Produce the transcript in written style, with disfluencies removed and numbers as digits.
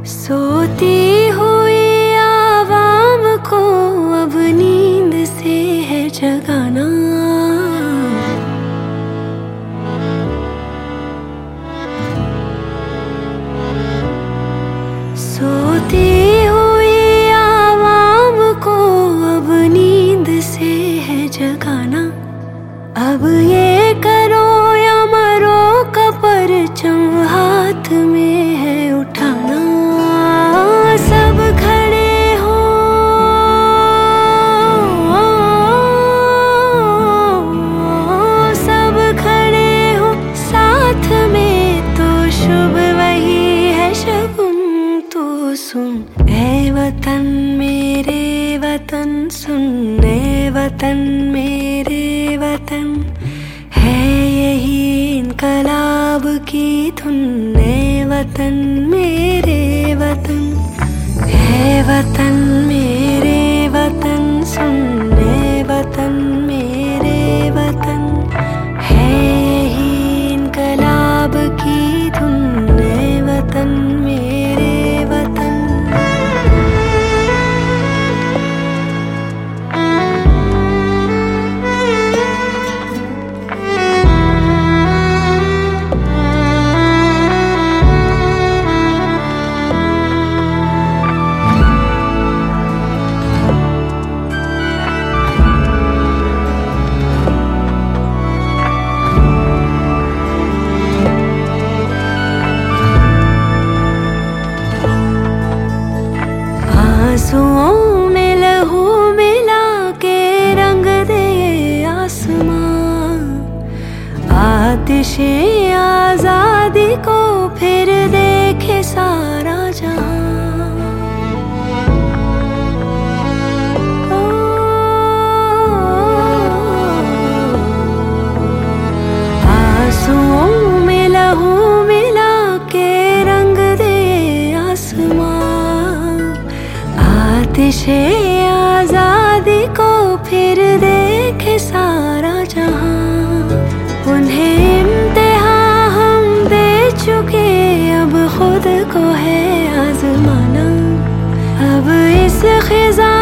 सोती हुई आवाम को अब नींद से है जगाना। सोती हुई आवाम को अब नींद से है जगाना। अब ये करो या मरो का परचम हाथ में है उठाना। सब खड़े हो, सब खड़े हो साथ में तो शुभ वही है शगुन। तो सुन ए वतन मेरे वतन, सुन ए वतन मेरे वतन, है यही इनकलाब की धुन। ए वतन मेरे वतन, है वतन मेरे वतन, सुन ए वतन मेरे वतन, है यही इनकलाब की धुन। ए वतन मेरे वतन। आंसुओं में लहू मिला के रंग दे आसमां। आतिशे आजादी को फिर देखे सारा जहां। आंसुओं में लहू मिला के रंग दे आसमां। आतिशे आजादी को फिर देखे सारा जहां। उन्हें इम्तिहान हम दे चुके, अब खुद को है आजमाना। अब इस खिजा